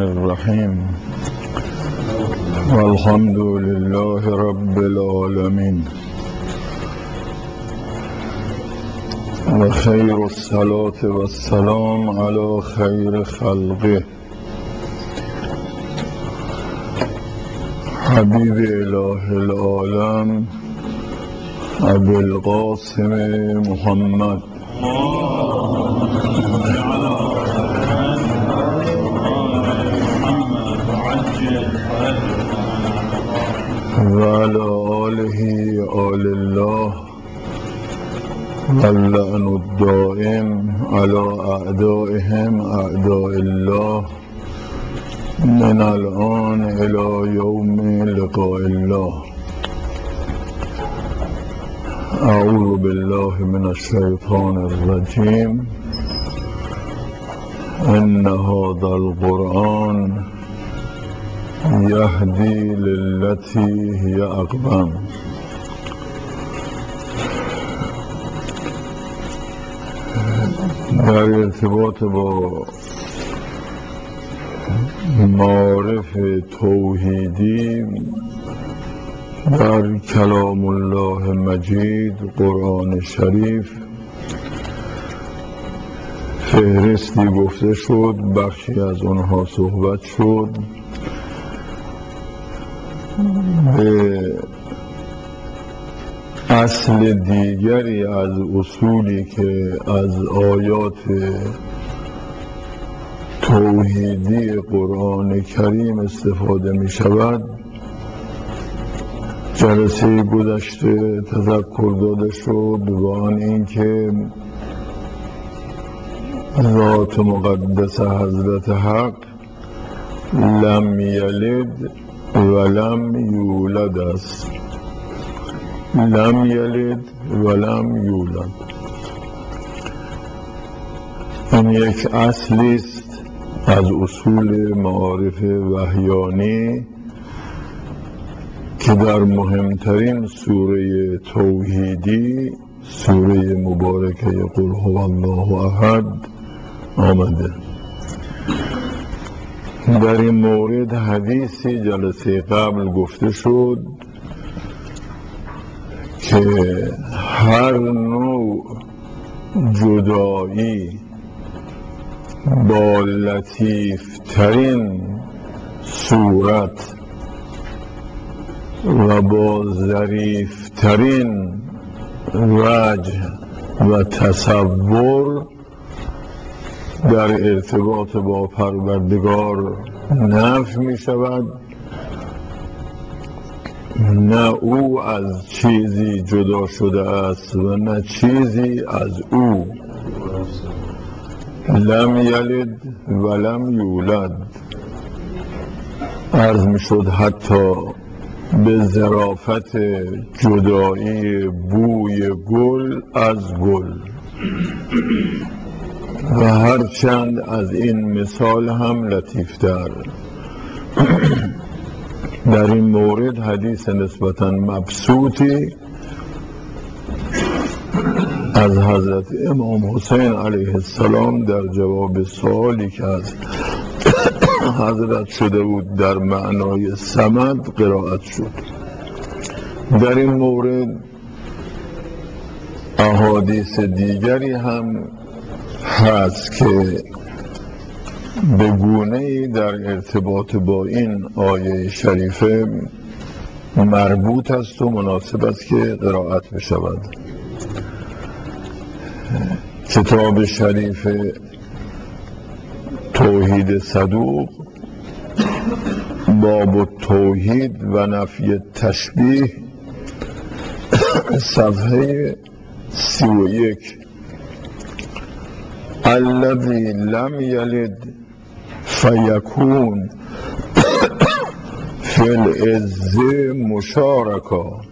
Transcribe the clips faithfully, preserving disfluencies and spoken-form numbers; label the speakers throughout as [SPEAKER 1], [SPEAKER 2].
[SPEAKER 1] الرحیم والحمد لله رب العالمین و خیر الصلاة و السلام علی خیر خلقه حبیب اله العالم ابو القاسم محمد و علی آله آل الله واللعن الدائم على اعدائهم اعداء الله من الآن الى یوم لقاء الله. اعوذ بالله من الشیطان الرجیم. ان هذا القرآن یهدی للتی هی اقوم. در ارتباط با معارف توحیدی در کلام الله مجید قرآن شریف فهرستی گفته شد، بخشی از اونها صحبت شد. به اصل دیگری از اصولی که از آیات توحیدی قرآن کریم استفاده می شود جلسه گذشته تذکر داده شد، و آن اینکه ذات مقدس حضرت حق لم یلد و لم یولد است. لم یلد و لم یولد، این یک اصلی است از اصول معارف وحیانی که در مهمترین سوره توحیدی، سوره مبارکه قل هو الله احد آمده. در این مورد حدیثی جلسه قبل گفته شد که هر نوع جدایی با لطیف ترین صورت و با ظریف ترین وجه و تصور در ارتباط با پروردگار نفی می شود. نه او از چیزی جدا شده است و نه چیزی از او. لم یلد و لم یولد عرض می شد حتی به ظرافت جدایی بوی گل از گل، و هرچند از این مثال هم لطیفتر. در این مورد حدیث نسبتاً مبسوطی از حضرت امام حسین علیه السلام در جواب سوالی که از حضرت شده بود در معنای صمد قرائت شد. در این مورد احادیث دیگری هم هست که به گونه‌ای در ارتباط با این آیه شریفه مربوط است و مناسب است که قرائت بشود. کتاب شریف توحید صدوق باب التوحید و نفی تشبیه صفحه سی و یک. الذی لم یلد فیکون فی العز مشارکا.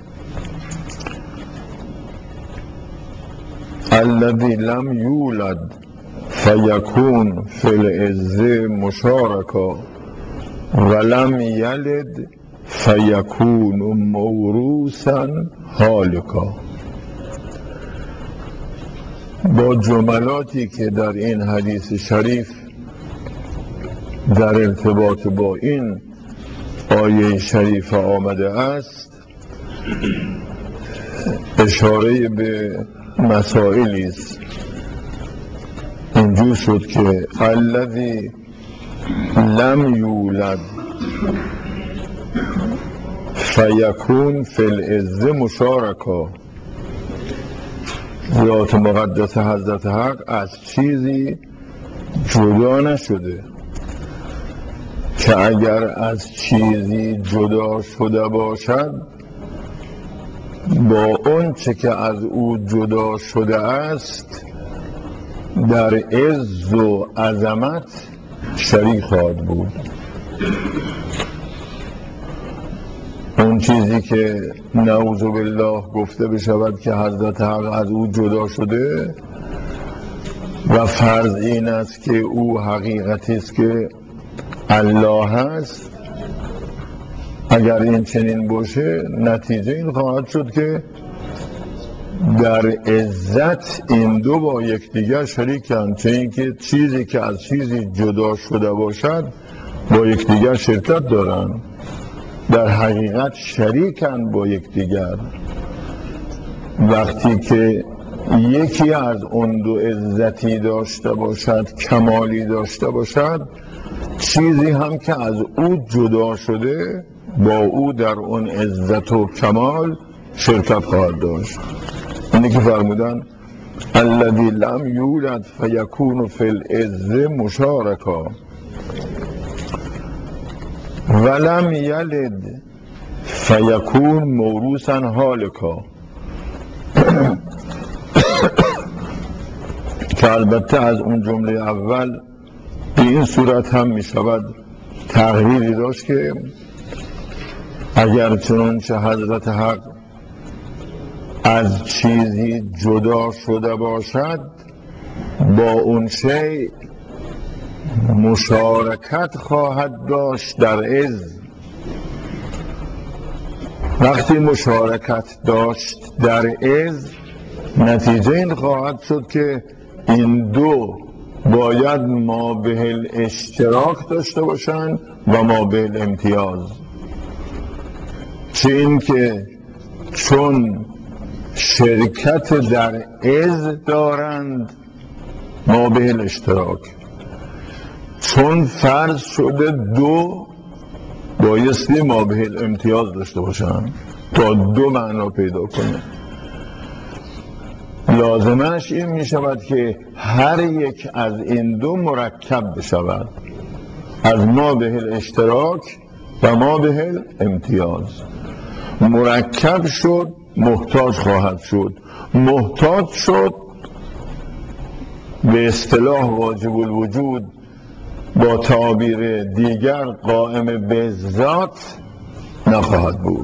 [SPEAKER 1] الذی لم یولد فیکون فی العز مشارکا و لم یلد فیکون موروثا هالکا. با جملاتی که در این حدیث شریف در ارتباط با این آیه شریفه آمده است اشاره به مسائلی است. اینجور شد که الذی لم یولد فیکون فی العز مشارکا. ذات مقدس حضرت حق از چیزی جدا نشده که اگر از چیزی جدا شده باشد با اون چه که از او جدا شده است در عز و عظمت شریک خواهد بود. اون چیزی که نعوذ بالله گفته بشود که حضرت حق از او جدا شده و فرض این است که او حقیقتی است که الله هست، اگر این چنین باشه نتیجه این خواهد شد که در عزت این دو با یکدیگر شریکند، چه اینکه چیزی که از چیزی جدا شده باشد با یکدیگر شرکت دارند، در حقیقت شریکند با یکدیگر. وقتی که یکی از اون دو عزتی داشته باشد، کمالی داشته باشد، چیزی هم که از او جدا شده با او در اون عزت و کمال شرکت خواهد داشت. اینی که فرمودن الذی لم یولد فیکون فی العز مشارکا ولم یلد فیکون موروثا هالکا. که البته از اون جمله اول به این صورت هم می شود تغییری داشت که اگر چنانچه حضرت حق از چیزی جدا شده باشد با اون شی مشارکت خواهد داشت در عز. وقتی مشارکت داشت در عز نتیجه این خواهد شد که این دو باید ما به الاشتراک داشته باشند و ما به الامتیاز. چه این که چون شرکت در عز دارند ما به الاشتراک، چون فرض شده دو بایستی ما به الامتیاز داشته باشند تا دو معنا پیدا کنه. لازمش این می شود که هر یک از این دو مرکب بشود، از ما به الاشتراک و ما به الامتیاز. مرکب شد محتاج خواهد شد، محتاج شد به اصطلاح واجب الوجود با تعبیر دیگر قائم به ذات نخواهد بود.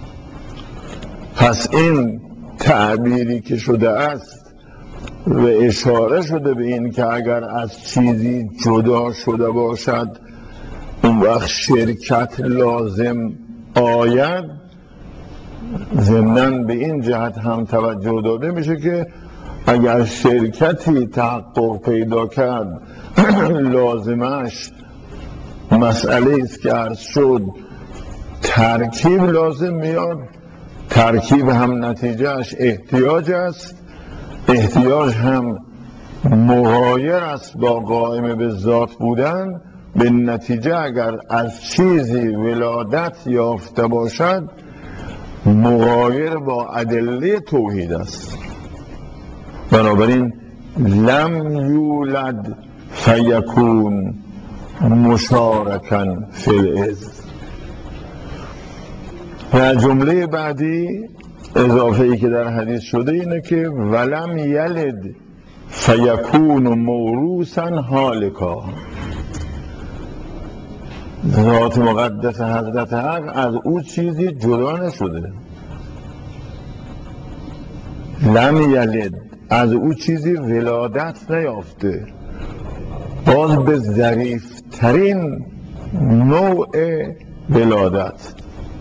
[SPEAKER 1] پس این تعبیری که شده است و اشاره شده به این که اگر از چیزی جدا شده باشد اون وقت شرکت لازم آید، ضمناً به این جهت هم توجه داده میشه که اگر شرکتی تحقق پیدا کرد لازمش مسئله است که عرض شد ترکیب لازم میاد، ترکیب هم نتیجهش احتیاج است، احتیاج هم مغایر است با قائم به ذات بودن. به نتیجه اگر از چیزی ولادت یافته باشد مغایر با ادله توحید است. بنابراین لم یولد فیکون مشارکا فی العز. و جمله بعدی اضافه ای که در حدیث شده اینه که ولم یلد فیکون موروثا هالکا. ذات مقدس حضرت حق از او چیزی جدا نشده، لم یلد از او چیزی ولادت نیافته. باز به ظریف ترین نوع ولادت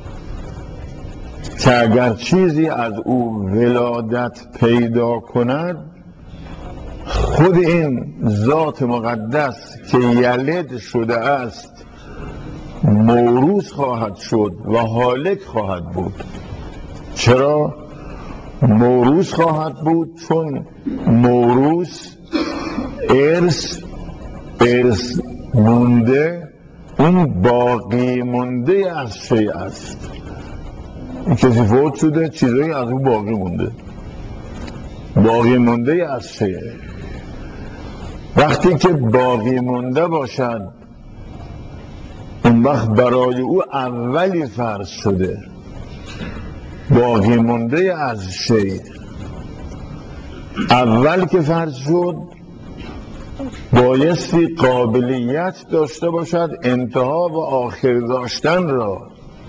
[SPEAKER 1] که اگر چیزی از او ولادت پیدا کند خود این ذات مقدس که یلد شده است موروث خواهد شد و هالک خواهد بود. چرا؟ موروث خواهد بود چون موروث ارث ارث مونده، اون باقی مونده از شی است. کسی فوت شده چیزایی از اون باقی مونده، باقی مونده از شیه. وقتی که باقی مونده باشد اون وقت برای او اولی فرض شده، باقی مونده از شی. اول که فرض شد بایستی قابلیت داشته باشد انتها و آخر داشتن را،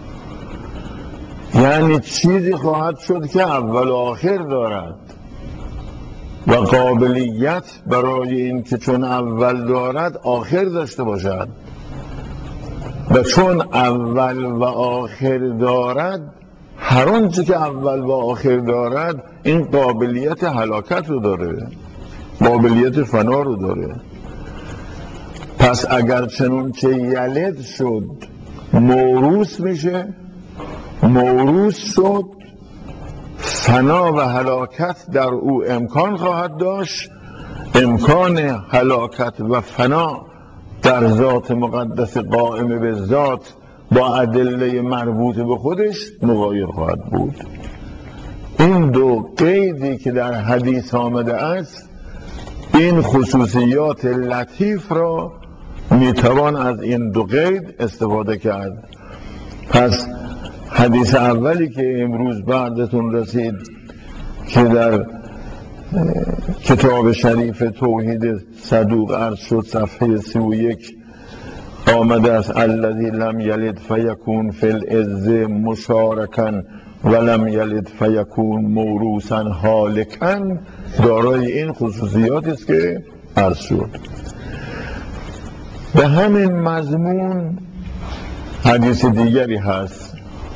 [SPEAKER 1] یعنی چیزی خواهد شد که اول و آخر دارد و قابلیت برای این که چون اول دارد آخر داشته باشد، و چون اول و آخر دارد هر آنچه که اول و آخر دارد این قابلیت هلاکت رو داره، قابلیت فنا رو داره. پس اگر چنون که یلد شد موروث میشه، موروث شد فنا و هلاکت در او امکان خواهد داشت. امکان هلاکت و فنا در ذات مقدس قائم به ذات با ادله مربوط به خودش مغایر خواهد بود. این دو قیدی که در حدیث آمده است، این خصوصیات لطیف را میتوان از این دو قید استفاده کرد. پس حدیث اولی که امروز بعدتون رسید که در کتاب شریف توحید صدوق عرض شد، صفحه سی و یک آمده است: الذی لم یلد فیکون فی العز مشارکا ولم یلد فیکون موروثا هالکا. دارای این خصوصیات است که عرض شد. به همین مضمون حدیث دیگری هست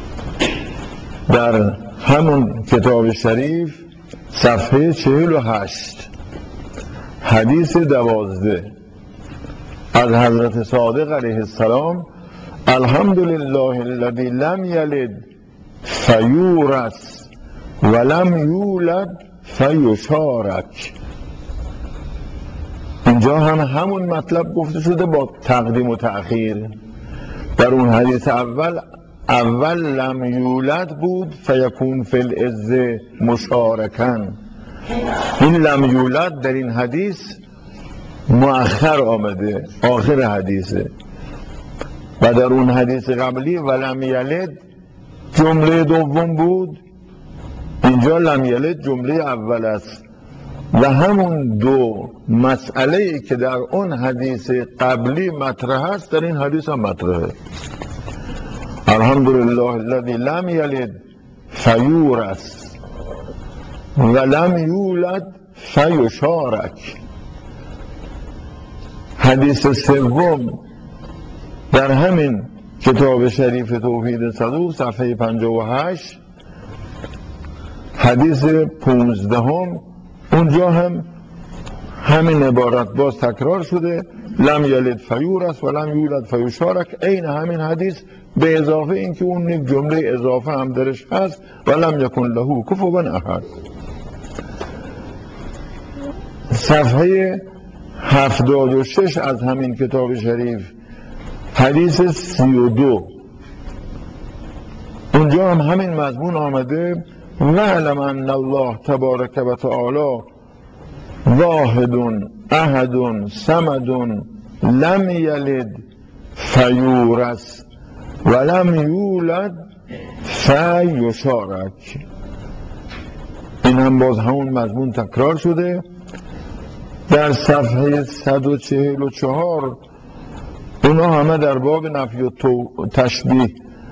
[SPEAKER 1] در همون کتاب شریف صفحه چهل و هشت، حدیث دوازده، از حضرت صادق علیه السلام: الحمدلله الذی لم یلد فیورث ولم یولد فیشارک. اینجا هم همون مطلب گفته شده با تقدیم و تأخیر. در اون حدیث اول اول لم یولد بود فیکون فی العز مشارکن. این لم یولد در این حدیث مؤخر آمده، آخر حدیثه. و در اون حدیث قبلی ولم یلد جمله دوم بود، اینجا لم یلد جمله اول است. و همون دو مسئله که در اون حدیث قبلی مطرح است در این حدیث هم مطرحه. الحمدلله الذی لم یلد فیورث ولم یولد فیشارک. حدیث سوم در همین کتاب شریف توحید صدوق صفحه پنجاه و هشت، حدیث پونزدهم، اونجا هم همین عبارت باز تکرار شده: لم یلد فیورث ولم یولد فیشارک. عین همین حدیث به اضافه این که اون یک جمله اضافه هم درش هست: ولم یکن له کفوا احد. صفحه هفتاد و شش از همین کتاب شریف، حدیث سی و دو، اونجا هم همین مضمون آمده: وَاعْلَمْ أَنَّ اللَّهَ تبارک و تعالی واحد احد صمد لم یلد فیورث ولم یولد فیشارک. این هم باز همون مضمون تکرار شده. در صفحه صد و چهل و چهار اونا همه در باب نفی و تشبیه،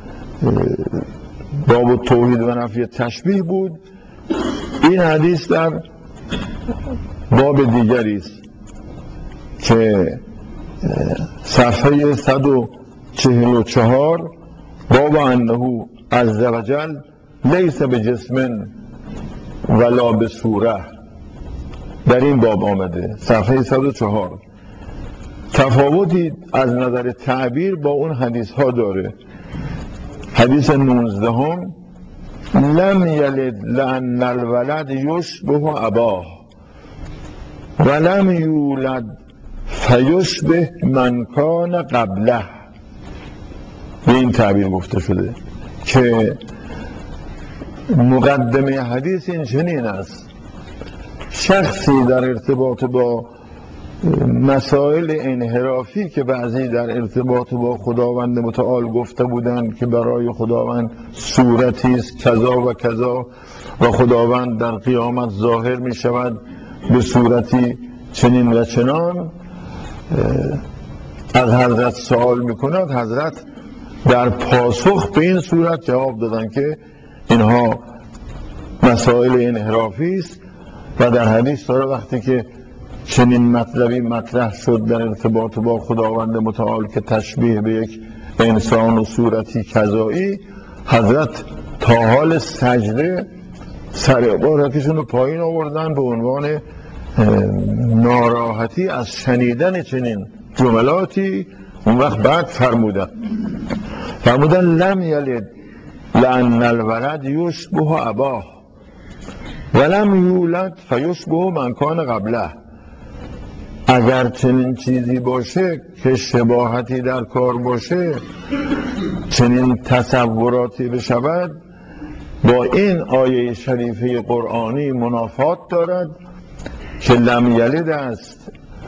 [SPEAKER 1] باب توحید و نفی تشبیه بود. این حدیث در باب دیگری است که صفحه صد و چهل و چهار، باب انه عز وجل لیس بجسم ولا بصوره. در این باب آمده، صفحه صد و چهار. تفاوتی از نظر تعبیر با اون حدیث ها داره. حدیث نوزده هم لم یلد لأن الولد یشبه اباه ولم یولد فیشبه من کان قبله، به این تعبیر گفته شده که مقدمه حدیث این چنین است: شخصی در ارتباط با مسائل انحرافی که بعضی در ارتباط با خداوند متعال گفته بودند که برای خداوند صورتی است کذا و کذا و خداوند در قیامت ظاهر می شود به صورتی چنین و چنان، از حضرت سوال می کند. حضرت در پاسخ به این صورت جواب دادن که اینها مسائل انحرافی است و در حدیث داره وقتی که چنین مطلبی مطرح شد در ارتباط با خداوند متعال که تشبیه به یک انسان و صورتی کذایی، حضرت تا حال سجده سر مبارکشون رو پایین آوردن به عنوان ناراحتی از شنیدن چنین جملاتی. اون وقت بعد فرمودن فرمودن لم یلد لأن الولد یشبه اباه ولم یولد فیشبه من کان قبله. اگر چنین چیزی باشه که شباهتی در کار باشه، چنین تصوراتی بشود، با این آیه شریفه قرآنی منافات دارد که لم یلد است،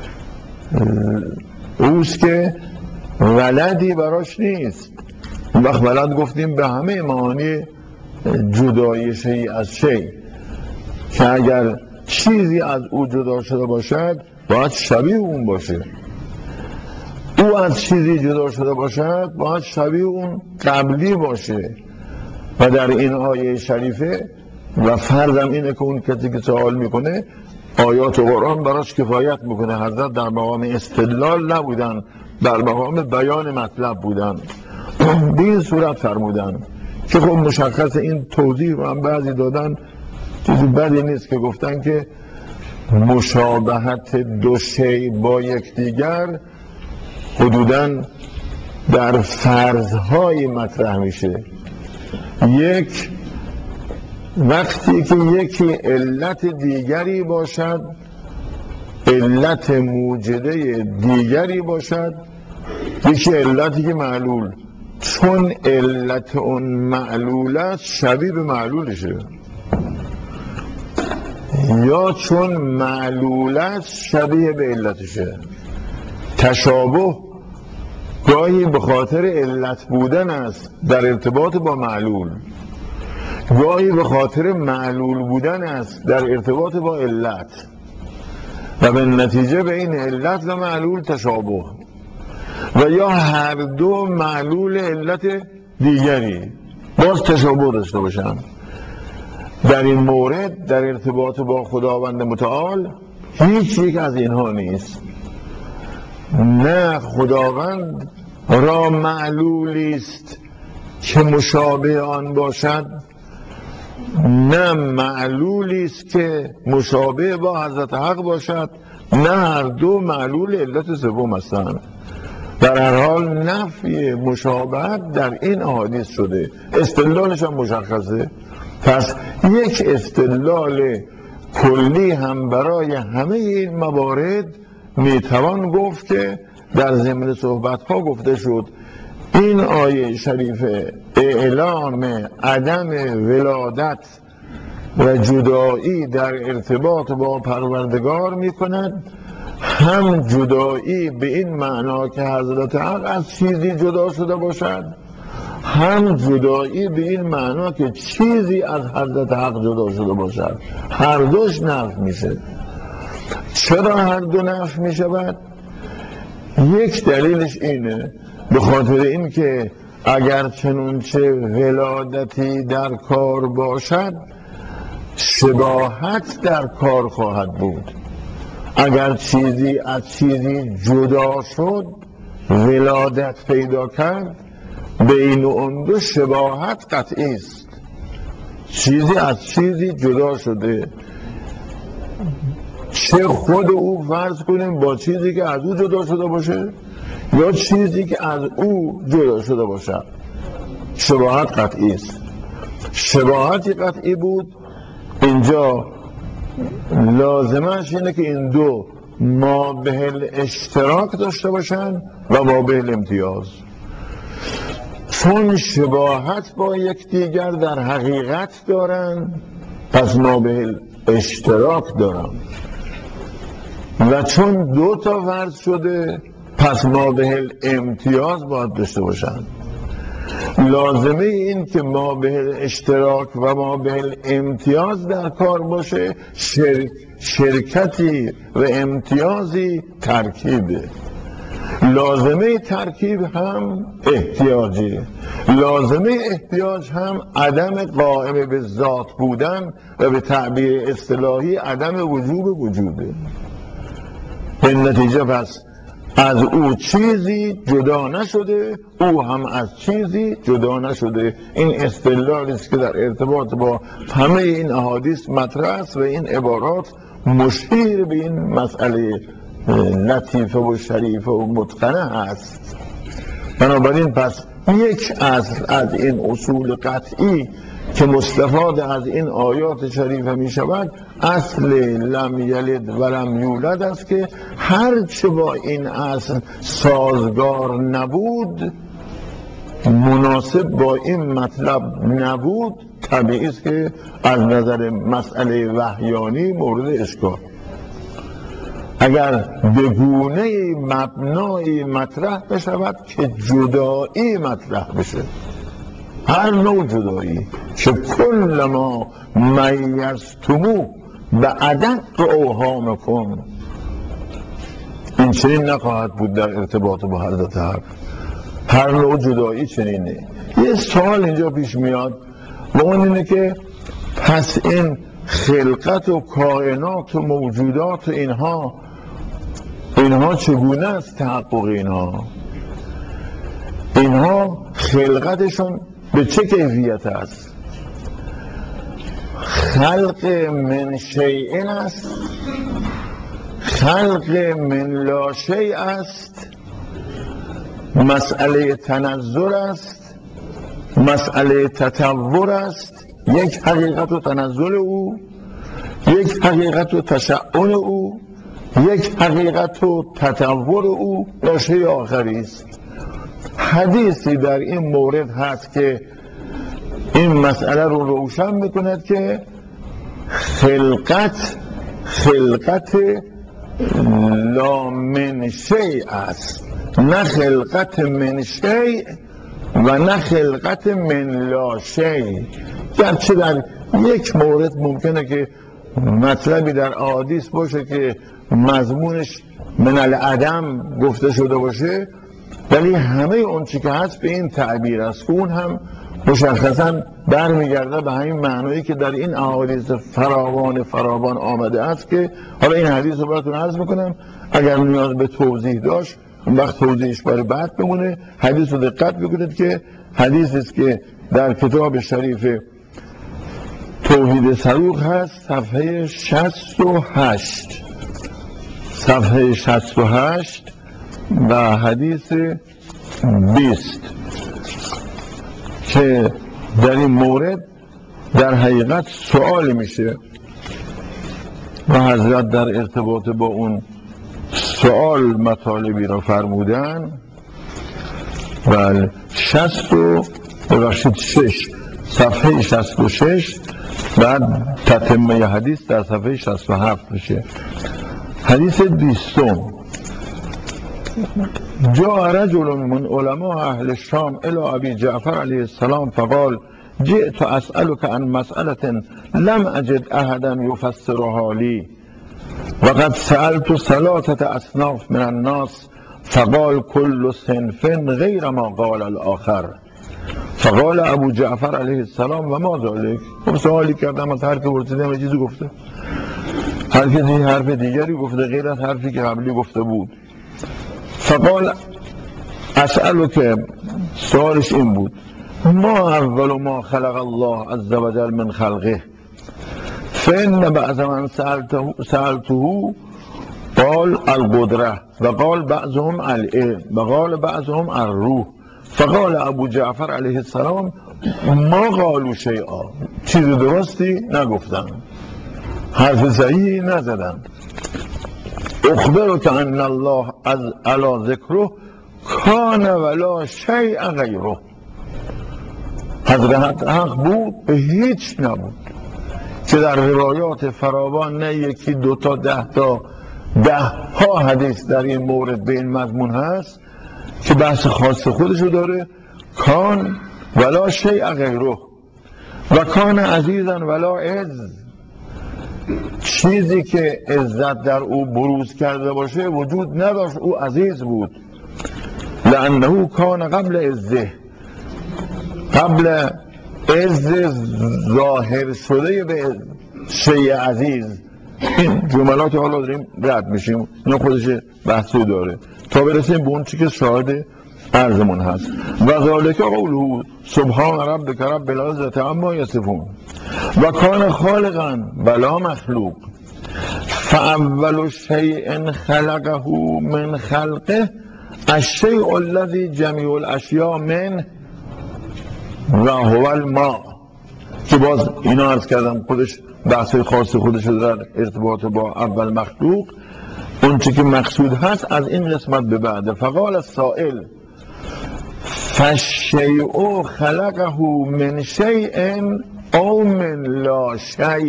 [SPEAKER 1] اوست که ولدی براش نیست. اون وقت ولد گفتیم به همه معانی جدای شیء از شیء، که اگر چیزی از او جدا شده باشد باید شبیه اون باشه، او از چیزی جدا شده باشد باید شبیه اون قبلی باشه. و در این آیه شریفه و فرضم اینه که اون کسی که سوال میکنه آیات قرآن براش کفایت میکنه. حضرت در مقام استدلال نبودن، در مقام بیان مطلب بودن. به این صورت فرمودن که خب مشخص این توضیح رو هم بعضی دادن، چیزی بدی نیست که گفتن که مشابهت دو شی با یکدیگر حدوداً در فرضهای مطرح میشه. یک، وقتی که یکی علت دیگری باشد، علت موجده دیگری باشد، یکی علتی که معلول، چون علت اون معلول است شبیه به معلولشه، یا چون معلول است شبیه به علتشه. تشابه گاهی به خاطر علت بودن است در ارتباط با معلول، گاهی به خاطر معلول بودن است در ارتباط با علت، و به نتیجه به این علت و معلول تشابه، و یا هر دو معلول علت دیگری باز تشابه داشته باشن. در این مورد در ارتباط با خداوند متعال هیچ یک از اینها نیست. نه خداوند را معلولی است که مشابه آن باشد، نه معلولی است که مشابه با حضرت حق باشد، نه هر دو معلول علت سوم هستند. در هر حال نفی مشابهت در این احادیث شده، استدلالش هم مشخصه. پس یک استدلال کلی هم برای همه این موارد میتوان گفت که در ضمن صحبت ها گفته شد. این آیه شریفه اعلام عدم ولادت و جدایی در ارتباط با پروردگار میکند، هم جدایی به این معنا که حضرت حق از چیزی جدا شده باشد، هم جدایی به این معنا که چیزی از حضرت حق جدا شده باشد. هر دوش نفی میشه. چرا هر دو نفی میشود؟ یک دلیلش اینه، به خاطر این که اگر چنونچه ولادتی در کار باشد شباهت در کار خواهد بود. اگر چیزی از چیزی جدا شد، ولادت پیدا کرد، بین اون دو شباهت قطعی است. چیزی از چیزی جدا شده، چه خود او فرض کنیم با چیزی که از او جدا شده باشه یا چیزی که از او جدا شده باشه. شباهت قطعی است. شباهتی قطعی بود. اینجا لازمش اینه که این دو مابه اشتراک داشته باشن و مابه امتیاز. چون شباهت با یکدیگر در حقیقت دارن پس مابه اشتراک دارن و چون دو تا فرض شده پس مابه امتیاز باید داشته باشن. لازمه این که مابه اشتراک و مابه امتیاز در کار باشه شر... شرکتی و امتیازی ترکیبه. لازمه ترکیب هم احتیاجی، لازمه احتیاج هم عدم قائم به ذات بودن و به تعبیر اصطلاحی عدم وجوب وجوده. به نتیجه پس از او چیزی جدا نشده، او هم از چیزی جدا نشده. این استدلالی است که در ارتباط با همه این احادیث مطرح است و این عبارات مشیر به این مسئله لطیفه و شریفه و متقنه است. بنابراین پس یک اصل از این اصول قطعی که مستفاد از این آیات شریفه می شود اصل لم یلد و لم یولد است که هرچه با این اصل سازگار نبود، مناسب با این مطلب نبود، طبیعی است که از نظر مسئله وحیانی مورد اشکال. اگر به گونه مبنایی مطرح بشود که جدایی مطرح بشه، هر نوع جدایی که کل ما میزتمو به ادق اوهامکم، این چنین نخواهد بود در ارتباط با حضرت حق. هر نوع جدایی چنینه. یه سوال اینجا پیش میاد و اون اینه که پس این خلقت و کائنات و موجودات و اینها اینها چگونه است تحقق اینها؟ اینها خلقتشون به چه کیفیت است؟ خلق من شیء است، خلق من لا شیء است، مسئله تنزل است، مسئله تطور است، یک حقیقت و تنزل او، یک حقیقت و تشعن او، یک حقیقت و تطور او، لا شیء آخری است. حدیثی در این مورد هست که این مسئله رو روشن میکند که خلقت خلقت لا من شیء است، نه خلقت من شیء و نه خلقت من لا شیء. گرچه در یک مورد ممکنه که مطلبی در احادیث باشه که مضمونش من العدم گفته شده باشه، ولی همه اون چی که هست به این تعبیر است که اون هم مشخصا برمیگرده به همین معنایی که در این احادیث فراوان فراوان آمده است که حالا این حدیث رو براتون عرض میکنم، اگر نیاز به توضیح داشت اون وقت توضیحش برای بعد بمونه. حدیث رو دقت بکنید که حدیثی است که در کتاب شریف توحید صدوق هست، صفحه شصت و هشت، صفحه شصت و هشت و حدیث بیست که در این مورد در حقیقت سوال میشه و حضرت در ارتباط با اون سوال مطالبی را فرمودن. و شصت و ببخشید شش، صفحه شصت و شش، بعد تتمه حدیث در صفحه شصت و هفت میشه. حدیث بیستم: جاء رجل من علماء اهل الشام الى ابي جعفر علیه السلام فقال جئت اسألك عن مسألة لم اجد احدا يفسرها لي وقد سألت ثلاثة اصناف من الناس فقال كل صنف غير ما قال الاخر. فقال ابو جعفر علیه السلام و ما ذلك؟ سوالی کردم از هر که پرسیدم یه چیزی گفته، هر کسی حرف دیگری گفته غیر از حرفی که قبلی گفته بود. فقال اسألو که سوالش این بود ما اول ما خلق الله عز وجل من خلقه فإن بعض من سألته, سألته قال القدرة و قال بعضهم العلم و قال بعضهم الروح فقال ابو جعفر علیه السلام ما قالوا شیئا، چیز درستی نگفتن، حرف صحیحی نزدن. اخبرك ان الله از علی ذکره کان ولا شیء غیره، حضرت حق بود به هیچ نبود، که در روایات فراوان نه یکی دوتا ده تا ده ها حدیث در این مورد به این مضمون هست که بحث خاص خودشو داره. کان ولا شیء غیره و کان عزیزا ولا عز، چیزی که عزت در او بروز کرده باشه وجود نداشت، او عزیز بود. لانه کان قبل عزه، قبل عز ظاهر شده به شیء عزیز. این جملات حالا داریم رد میشیم، اینا خودش بحثی داره تا برسیم به اون چی که شاهد عرضمون هست. و ذالک قوله سبحان ربک رب العزة عما یصفون و کان خالقا بلا مخلوق فاول شیء خلقه من خلقه الشیء الذی جمیع الاشیاء منه و هو الماء، که باز اینا عرض کردم خودش بحث خاص خودش در ارتباط با اول مخلوق، اون چی که مقصود هست از این قسمت به بعده. فقال السائل فالشیء خلقه من شیء او من لا شیء،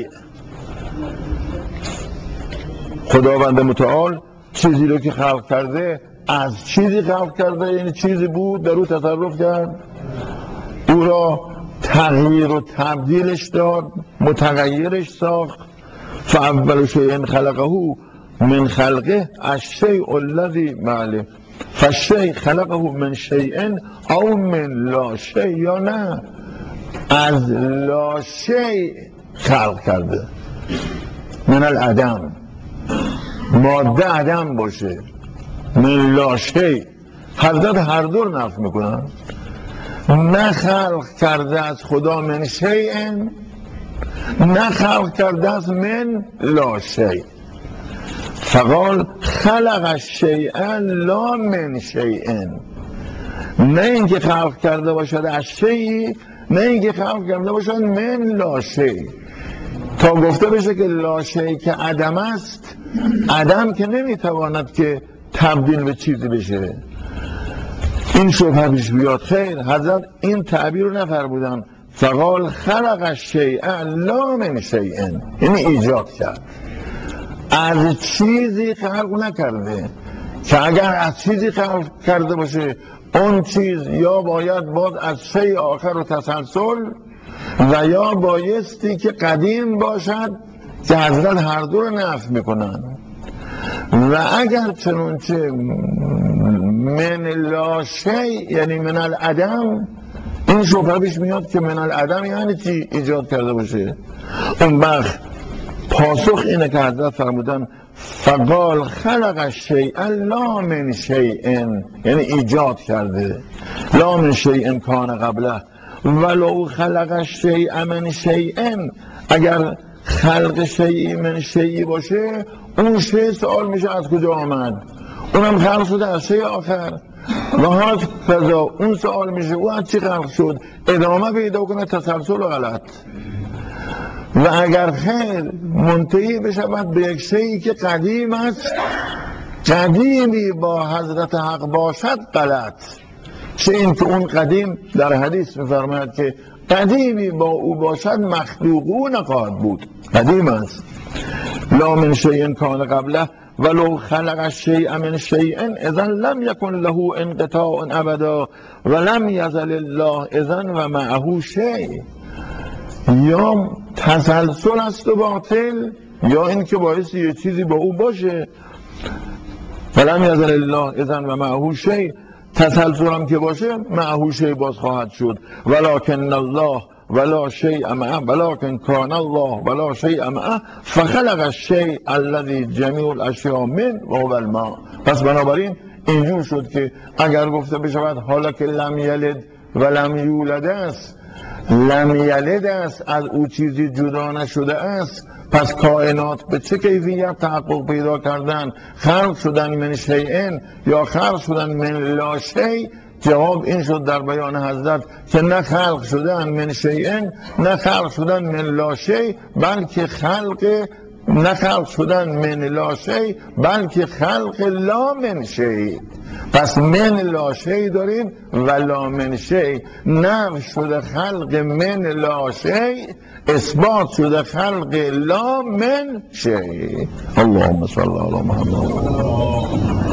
[SPEAKER 1] خداوند متعال چیزی رو که خلق کرده از چیزی خلق کرده، یعنی چیزی بود در او تصرف کرد، او را تغییر و تبدیلش داد، متغیرش ساخت. فاول شیء خلقه من خلقه الشیء الذی معله فالشیء خلقه من شیء او من لا شیء، یا نه از لا شیء خلق کرده، من العدم، ماده عدم باشه، من لا شیء. حضرت هر دو رو نفی میکنن، نه خلق کرده از خدا من شیء، نه خلق کرده از من لا شیء. فقال خلق الشیء لا من شیء، نه اینکه خلق کرده باشد از شیء، نه اینکه خلق کرده باشد من لا شیء، تا گفته بشه که لا شیء که عدم است، عدم که نمیتواند که تبدیل به چیزی بشه. این شبهه پیش بیاد، خیر حضرت این تعبیر رو نفرمودن. فقال خلق الشیء لا من شیء، یعنی ایجاد کرد، از چیزی خلق نکرده، که اگر از چیزی خلق کرده باشه اون چیز یا باید باز از شیء آخر و تسلسل و یا بایستی که قدیم باشد، که حضرت هر دو رو نفی میکنن. و اگر چنانچه من لا شیء یعنی من العدم، این شبهه پیش میاد که من العدم یعنی چی ایجاد کرده باشه. اون وقت پاسخ اینه که حضرت فرمودن فقال خلق الشیء لا من شیء، یعنی ایجاد کرده، لا من شیء کان قبله ولو خلق الشیء من شیء، اگر خلق شیء من شیء باشه اون شیء سوال میشه از کجا آمد، اونم خلق شده از شیء آخر، و ها کذا اون سوال میشه او از چی خلق شد، ادامه پیدا کنه تسلسل و غلط. و اگر خیر منتهی بشود به یک شیئی که قدیم است، قدیمی با حضرت حق باشد غلط، چه این که اون قدیم در حدیث میفرماید که قدیمی با او باشد مخلوقو نخواهد بود، قدیم است. لا من شیء کان قبله ولو خلق الشیء من شیء اذا لم یکن له انقطاع ابدا و لم یزل الله اذا و معه شیء، یا تسلسل است و باطل، یا این که باعث یه چیزی با او باشه. فلم یزل الله اذن و معه شیء، تسلسل هم که باشه معه شیء باز خواهد شد. ولکن الله ولا شیء معه ولکن کان الله ولا شیء معه فخلق الشیء الذی جمیع الاشیاء من و هو الماء. پس بنابراین اینجور شد که اگر گفته بشود حالا که لم یلد لم یولد است، لم یلد است، از او چیزی جدا نشده است. پس کائنات به چه کیفیت تحقق پیدا کردن؟ خلق شدن من شیئن یا خلق شدن من لا شیء؟ جواب این شد در بیان حضرت که نه خلق شدن من شیئن، نه خلق شدن من لا شیء، بلکه خلق نه خلق شدن من لا شیء، بلکه خلق لا من شیء. پس من لا شیء داریم و لا من شیء. نفی شده خلق من لا شیء، اثبات شده خلق لا من شیء. اللهم صل علی محمد.